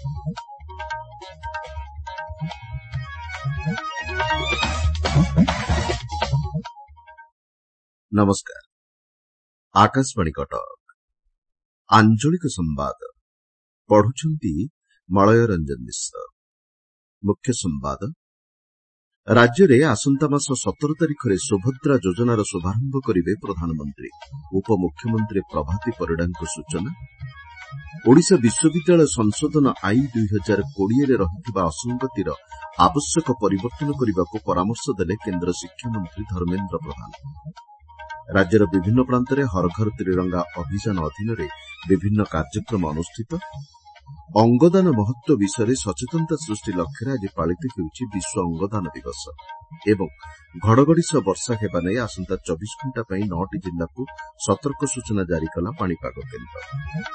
नमस्कार। आकाशवाणी कटक आंचलिक संवाद पढ़ुछंती मलय रंजन मिश्र। मुख्य संवाद राज्य में आसंता मास 17 तारिख में सुभद्रा योजनार शुभारंभ करेंगे प्रधानमंत्री। उपमुख्यमंत्री प्रभाती परिड़ा सूचना। ओडिशा विश्वविद्यालय संशोधन आईन 2020 रे रहिथिबा असंगतिर आवश्यक परिवर्तन करने को परामर्श देले केन्द्र शिक्षामंत्री धर्मेन्द्र प्रधान। राज्यर विभिन्न प्रांत में हर घर त्रिरंगा अभियान अधीन विभिन्न कार्यक्रम अनुष्ठित। अंगदान महत्व विषय सचेतनता सृष्टि लक्ष्य आज पालित होउछि विश्व अंगदान दिवस एवं घड़घड़ी सह वर्षा हेबा नै आसंता 24 घंटा पई 9टी जिल्ला को सतर्क सूचना जारी कला पाणीपाग केन्द्र।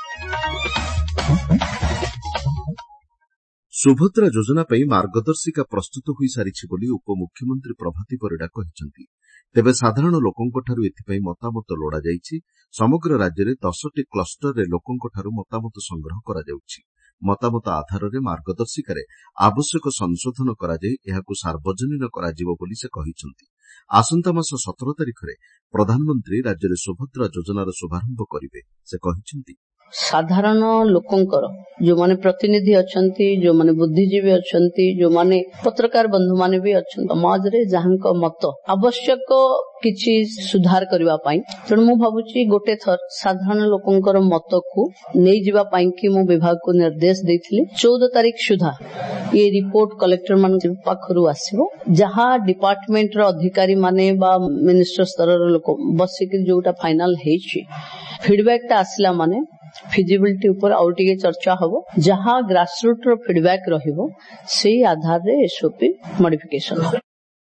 सुभद्रा योजना पई मार्गदर्शिका प्रस्तुत होई सारिछि बोली उपमुख्यमंत्री प्रभाती परिड़ा कहिसंति। तेबे साधारण लोकंठारु एथिपई मतामत लोड़ा जाइछि। समग्र राज्य में 10टी क्लस्टर रे लोकंठारु मतामत संग्रह करा जाउछि। मतामत आधार में मार्गदर्शिकार आवश्यक संशोधन कराଯାई एहाकु सार्वजनीन कराजिबो बोली से कहिसंति। आसंता मास 17 तारिख में प्रधानमंत्री राज्य में सुभद्रा योजनार शुभारंभ करिवे से कहिसंति। साधारण लोकंकर जो माने प्रतिनिधि अछंती, जो माने बुद्धिजीवी अछंती, जो माने पत्रकार बंधु माने भी अछंती, समाज रे जहांक मत आवश्यक किछि सुधार करबा पई तेणु मु भाबुची गोटे थर साधारण लोकंकर मत को नै जिबा पई कि मु विभाग को निर्देश देथिली। 14 तारिख सुधा ये रिपोर्ट कलेक्टर मान पाखरु आसीबो। जहां डिपार्टमेंट रो अधिकारी माने बा मिनिस्टर स्तर रो लोक बसिक जोटा फाइनल हेछि फीडबैक ता आसला माने फिजिबिलिटी ऊपर आउ टिके चर्चा हबो। जहां ग्रासरूट रो फीडबैक रहिबो सेही आधार रे एसओपी मॉडिफिकेशन हो।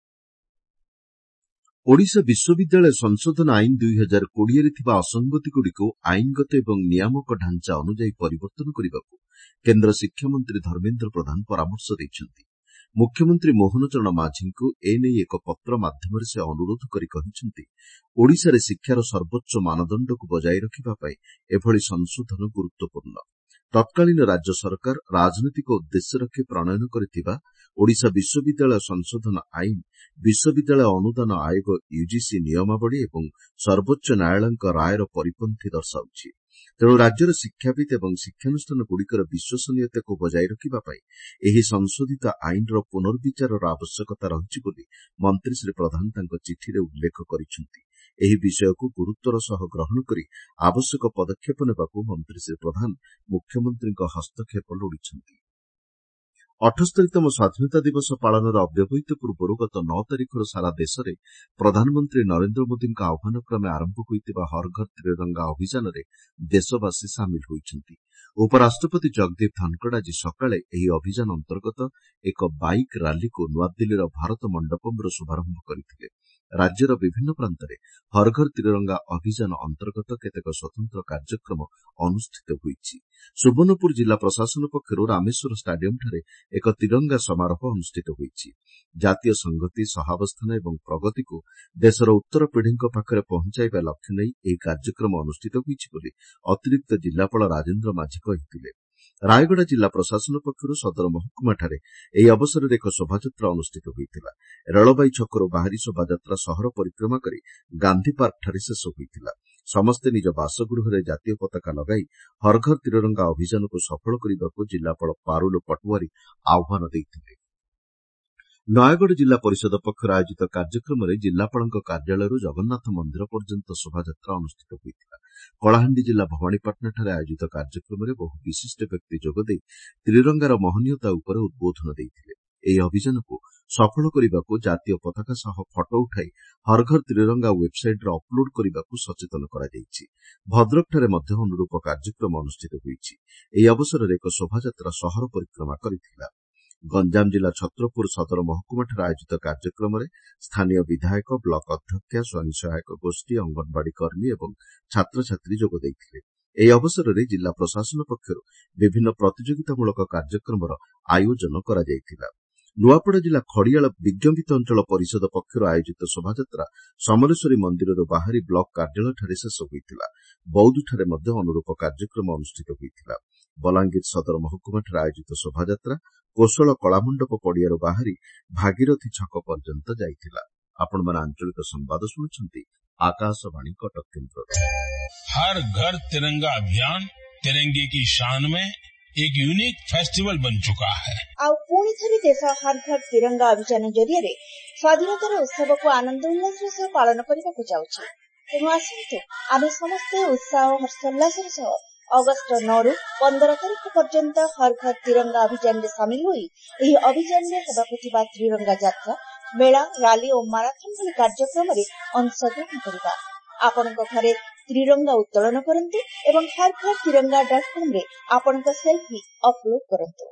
ओडिशा विश्वविद्यालय संशोधन आईन 2020 रे थिबा असंगति गुड़िको आईनगत एवं नियामक ढांचा अनुଯାयी परिवर्तन करने केन्द्र शिक्षामंत्री धर्मेन्द्र प्रधान परामर्श दैछंती। मुख्यमंत्री मोहन चरण माझी को एने एक पत्र माध्यम से अनुरोध करी कहिसंती ओडिशा रे शिक्षार सर्वोच्च मानदंड को बजाय रखिबा पई एभली संशोधन गुरुत्वपूर्ण। तत्कालीन राज्य सरकार राजनीतिक उद्देश्य रखी प्रणयन करथिबा ओडिशा विश्वविद्यालय संशोधन आईन विश्वविद्यालय अनुदान आयोग यूजीसी नियमावली एवं सर्वोच्च न्यायालय रायर परिपंथी दर्शाउछि। तेणु राज्यर शिक्षाविद एवं शिक्षानुष्ठान गुड़िकर विश्वसनीयता को बजाय रखिबा पई एही संशोधित आईनर पुनर्विचारर आवश्यकता रहिछि बोली मंत्री श्री प्रधान तांको चिठीरे उल्लेख करिसेंति। एही विषय को गुरुत्वर सह ग्रहण करी आवश्यक पदक्षेप नेबाकू मंत्री श्री प्रधान मुख्यमंत्री हस्तक्षेप लोड़िछंती। 78तम स्वाधीनता दिवस पालनर अव्यवहित पूर्व गत 9 तारिखर सारा देश में प्रधानमंत्री नरेन्द्र मोदी आह्वान क्रमे आरंभ होइतिबा हर घर त्रिरंगा अभियान रे देशवासी सामिल होइछंती। उपराष्ट्रपति जगदीप धनखड़ आज सकाळे एही अभियान अंतर्गत एक बाइक रैली को नुआदिल्लीर भारत मंडपम शुभारंभ करथिले। राज्यर विभिन्न प्रांत में हर घर त्रिरंगा अभियान अंतर्गत केतेक स्वतंत्र कार्यक्रम अनुष्ठित होइछि। सुवर्णपुर जिला प्रशासन पक्षरु रामेश्वर स्टाडियम ठारे एक तिरंगा समारोह अनुष्ठित होइछि। जातीय संगति सहावस्थान एवं प्रगति को देशर उत्तर पीढ़ी पाखरे पहुंचाइबा लक्ष्य नै एही कार्यक्रम अनुष्ठित होइछि बोली अतिरिक्त जिलापाल राजेन्द्र माझी कहिथिले। रायगड़ा जिला प्रशासन पक्षरु सदर महकुमाठारे एही अवसर में एक शोभायात्रा अनुष्ठित होइतिला। रेलबाई छकरु बाहरी शोभायात्रा शहर परिक्रमा करी गांधी पार्क ठारे शेष होइतिला। समस्ते निज बासगृह जातीय पताका लगाई हर घर त्रिरंगा अभियान को सफल करने जिलापाल पारुल पटवारी आह्वान देइथिले। नयागढ़ जिला परिषद पक्षर आयोजित कार्यक्रम में जिलापाल कार्यालय जगन्नाथ मंदिर पर्यंत शोभायात्रा अनुष्ठित होइतिला। कलाहांडी जिला भवानीपाटना आयोजित कार्यक्रम में बहु विशिष्ट व्यक्ति जोगदे त्रिरंगार महनीयता उपर उद्बोधन देइथिले। एही अभियान को सफल करने को जातीय पताका सह फटो उठाई हर घर त्रिरंगा वेबसाइट रे अपलोड करने को सचेतन करा जाइछि। भद्रक ठारे मध्य अनुरूप कार्यक्रम अनुष्ठित होइछि। एही अवसर में एक शोभायात्रा शहर परिक्रमा करिथिला। गंजाम जिला छत्रपुर सदर महकुमाठारे आयोजित कार्यक्रम में स्थानीय विधायक ब्लॉक अध्यक्ष स्वयं सहायक गोष्ठी अंगनवाड़ी कर्मी एवं छात्र छात्री जोग देइथिले। एही अवसर में जिला प्रशासन पक्षरु विभिन्न प्रतियोगितामूलक कार्यक्रम आयोजन करा जायतिला। नुआपड़ा जिला खड़ियाल विज्ञापित अंचल परिषद पक्षर आयोजित शोभायात्रा समलेश्वरी मंदिर बाहरी ब्लॉक कार्यालय ठारे शेष होइतिला। ବୌଦ୍ଧଠାରେ ମଧ୍ୟ ଅନୁରୂପ କାର୍ଯ୍ୟକ୍ରମ ଅନୁଷ୍ଠିତ ହୋଇଥିଲା। ବଲାଙ୍ଗୀର ସଦର ମହକୁମାଠାରେ ଆୟୋଜିତ ଶୋଭାଯାତ୍ରା କୋଶଳ କଳାମଣ୍ଡପ ପଡ଼ିଆରୁ ବାହାରି ଭାଗୀରଥୀ ଛକ ପର୍ଯ୍ୟନ୍ତ ଯାଇଥିଲା। ଆପଣମାନେ ଆଞ୍ଚଳିକ ସମ୍ବାଦ ଶୁଣୁଛନ୍ତି आकाशवाणी कटक केंद्र। हर घर तिरंगा अभियान तिरंगे की शान में एक यूनिक फेस्टिवल बन चुका है। आउ पुणी थरी देश हर घर तिरंगा अभियान जरिए स्वाधीनतार उत्सव को आनंद उल्लासर सह पालन करने जाउछि। तेणु आसंतु आमे समस्ते उत्साह और हर्षोल्लासर सह अगस्त 9 रु 15 तारिख पर्यंत हर घर तिरंगा अभियान में सामिल हुई एही अभियान में हेबाकु थिबा त्रिरंगा यात्रा मेला रैली और माराथन भली कार्यक्रम में अंशग्रहण करबा। आपनक घरे त्रिरंगा उत्तोलन करंतु एवं हर घर तिरंगा.com रे आपनक सेल्फी अपलोड करंतु।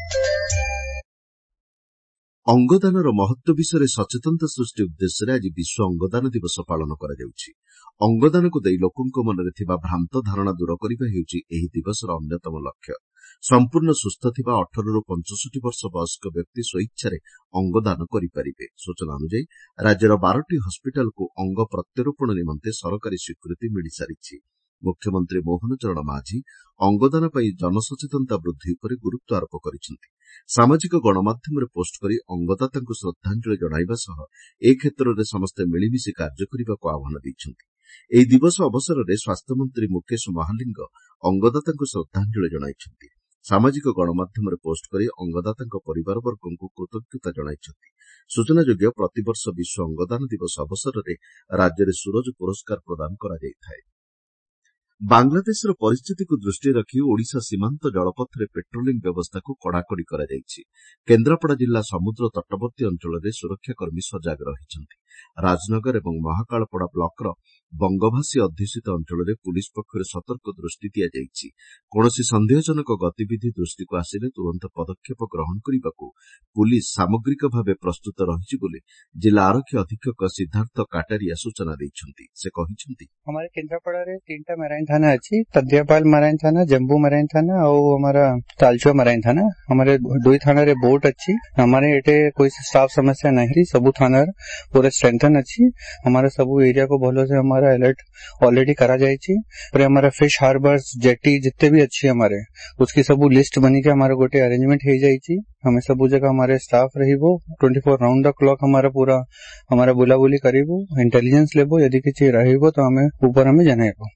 अंगदानर महत्व विषय सचेतनता सृष्टि उद्देश्य आज विश्व अंगदान दिवस पालन कराଯାଉଛି। अंगदान को देई लोकंक मनरे थिबा भ्रांत धारणा दूर करिबा हेउछि एही दिवसर अन्यतम लक्ष्य। संपूर्ण सुस्थ थिबा 18 रु 65 वर्ष वयस्क व्यक्ति स्वेच्छारे अंगदान करिपारिबे। सूचना अनुसार राज्यर 12टी हस्पिटाल को अंग प्रत्यारोपण निमंते सरकारी स्वीकृति मिली सारिछि। मुख्यमंत्री मोहन चरण माझी अंगदान पई जनसचेतनता वृद्धि उपरे गुरुत्व आरोप करिसेंति। सामाजिक गणमाध्यम रे पोस्ट करी अंगदातांकु श्रद्धांजलि जणाइबा सह ए क्षेत्र रे समस्ते मिलिमिशि कार्य करिबाको आह्वान दैछंति। एही दिवस अवसर रे स्वास्थ्य मंत्री मुकेश महालिंग अंगदातांकु श्रद्धांजलि जणाइछंति। सामाजिक गणमाध्यम रे पोस्ट करी अंगदातांक परिवार वर्गंकु कृतज्ञता जणाइछंति। सूचनायोग्य प्रतिवर्ष विश्व अंगदान दिवस अवसर रे राज्य रे सूरज पुरस्कार प्रदान करा जायथाय। बांग्लादेशर परिस्थिति को दृष्टि रखी ओडिशा सीमांत जलपथरे पेट्रोलिंग व्यवस्था को कड़ाकड़ी करा जायछि। केन्द्रापड़ा जिला समुद्र तटवर्ती अंचल में सुरक्षाकर्मी सजग रहिछन्ति। राजनगर एवं महाकालपड़ा ब्लॉकर बंगभासी अध्युषित अंचल में पुलिस पक्षर सतर्क दृष्टि दिया जायछि। कौनसी संदेहजनक गतिविधि दृष्टि को आसिले तुरंत पदक्षेप ग्रहण करने पुलिस सामग्रिक भाव प्रस्तुत रही बोली जिला आरक्षी अधीक्षक सिद्धार्थ काटारिया सूचना देइछन्ति। से कहिछन्ति हमारे केन्द्रापड़ा रे 3टा मराइन थाना अच्छी तदियापाल मराइन थाना, जम्बू मराइन थाना और हमारा तालचुआ मराइन थाना। हमारे 2 थाना रे बोट अच्छी। हमारे एटे कोई स्टाफ समस्या नहीं। सबू थाना पूरा स्ट्रेंथन अच्छी। हमारा सबू एरिया को भलो से हमारा अलर्ट ऑलरेडी करा जायछि। और हमारा फिश हार्बर्स जेटी जितने भी अच्छी हमारे उसकी सबू लिस्ट बनी के हमारा गोटे अरेंजमेंट हो जायछि। हमें सबू जगह हमारे स्टाफ रहिबो 24 राउंड द क्लॉक हमारा पूरा हमारा बुलाबुली करिबो, इंटेलिजेंस लेबो, यदि किछि रहिबो तो हमें ऊपर हमें जनाइबो।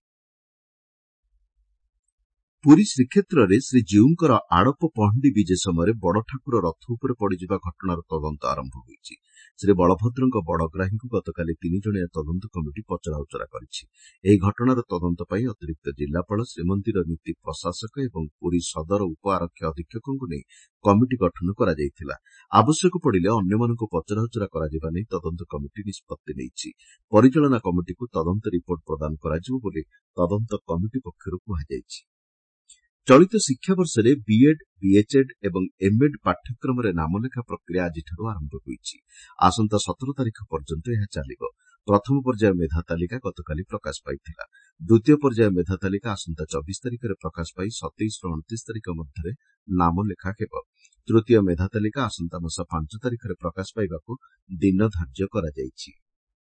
पुरी श्रीक्षेत्र में श्रीजीउंकर आड़प पहंडी विजे समय बड़ ठाकुर रथ उपर पड़िजिबा घटनार तदंत आरंभ होइछि। श्री बलभद्रଙ୍କ बड़ग्राही को गतकाली 3 जणिया तदंत कमिटी पचराउचरा करिछि। एही घटनार तदंत पई अतिरिक्त जिलापाल, श्रीमंदिर नीति प्रशासक एवं पुरी सदर उप आरक्षी अधीक्षकଙ୍କୁ नेई कमिटी गठन करा जायतिला। आवश्यक पड़िले अन्यमानଙ୍କୁ पचराउचरा कराजिबा नेई तदंत कमिटी निष्पत्ति नेइछि। परिचालना कमिटी को तदंत रिपोर्ट प्रदान कराजिबो बोली तदंत कमिटी पक्षरु कुहाଯାଇଛି। चलित शिक्षावर्ष में बीएड, बीएचएड एवं एमएड पाठ्यक्रम नामलेखा प्रक्रिया आज आरंभ होइछि। आसंता 17 तारिख पर्यंत यह चलिब। प्रथम पर्याय मेधा तालिका गतकाली प्रकाश पाइथिला। द्वितीय पर्याय मेधा तालिका आसंता 24 तारिख में प्रकाश पाई 27 ରୁ 29 तारिख मध्य नामलेखा हेब। तृतीय मेधा तालिका आसंता मास 5 तारिख में प्रकाश पाइबाकू दिन धार्य करा जायछि।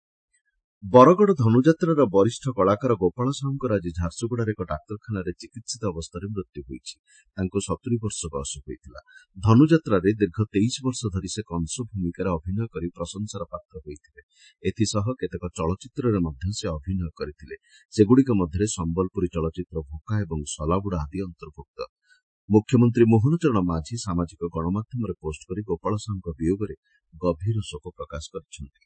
बरगड़ धनुଯାତ୍ରାର वरिष्ठ कलाकार गोपाल साहुंकर आज झारसुगुड़ार एक डाक्तरखाना चिकित्सित अवस्था मृत्यु होइछि। तांको 70 वर्ष बयस होइतिला। धनुଯାତ୍रार दीर्घ 23 वर्ष धरी से कंस भूमिकार अभिनय करी प्रशंसार पात्र होइथिले। एथिसह केतेक चलचित्ରରେ ମଧ୍ୟ से अभिनय करथिले। सेगुड़िक मध्य संबलपुरी चलचित्र भोका एवं सलाबुड़ा आदि अंतर्भुक्त। मुख्यमंत्री मोहन चरण माझी सामाजिक गणमाध्यम पोस्ट करी गोपाल साहुंक वियोगरे गभीर शोक प्रकाश करिसेंति।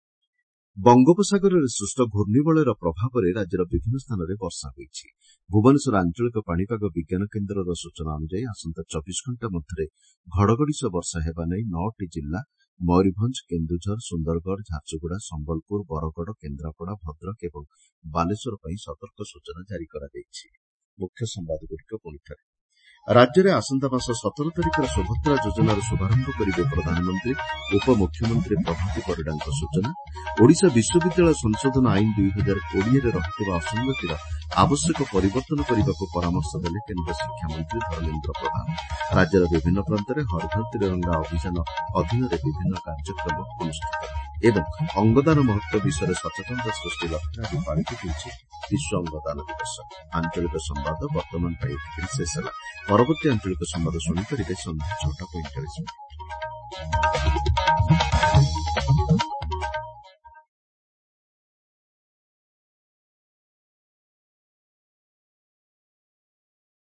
बंगोपसागर सृष्ट घूर्णिबलयर प्रभाव में राज्यर विभिन्न स्थान में वर्षा होइछि। भुवनेश्वर आंचलिक पाणीपाग विज्ञान केन्द्र सूचना अनुसार आसंता 24 घंटा मध्य घड़घड़ी सह वर्षा हेबा नै 9टी जिला मयूरभंज, केन्दुझर, सुंदरगढ़, झारसुगुड़ा, संबलपुर, बरगड़, केन्द्रापड़ा, भद्रक एवं बालेश्वर पर सतर्क सूचना जारी करा जायछि। मुख्य संवादगुड़िक पुणिथारे राज्य में आसंता मास 17 तारिखर सुभद्रा योजनार शुभारंभ करेंगे प्रधानमंत्री। उपमुख्यमंत्री प्रभाती परिडांक सूचना। ओडिशा विश्वविद्यालय संशोधन आईन 2020 रे रहिଥିବା असंगतिर आवश्यक परिवर्तन करने को परामर्श देले केन्द्र शिक्षा मंत्री धर्मेन्द्र प्रधान। राज्यर विभिन्न प्रांत में हर घर तिरंगा अभियान अधीन विभिन्न कार्यक्रम अनुष्ठित। ଏବଂ ଅଙ୍ଗଦାନ ମହତ୍ତ୍ୱ ବିଷୟରେ ସଚେତନତା ସୃଷ୍ଟି ଲକ୍ଷ୍ୟରେ ଆଜି ପାଳିତ ହେଉଛି ବିଶ୍ୱ ଅଙ୍ଗଦାନ ଦିବସ। ଆଞ୍ଚଳିକ ସମ୍ବାଦ ବର୍ତ୍ତମାନ ପାଇଁ ଏତିକି ଶେଷ ହେଲା। ପରବର୍ତ୍ତୀ ଆଞ୍ଚଳିକ ସମ୍ବାଦ ଶୁଣିପାରିବେ ସନ୍ଧ୍ୟା 6:45।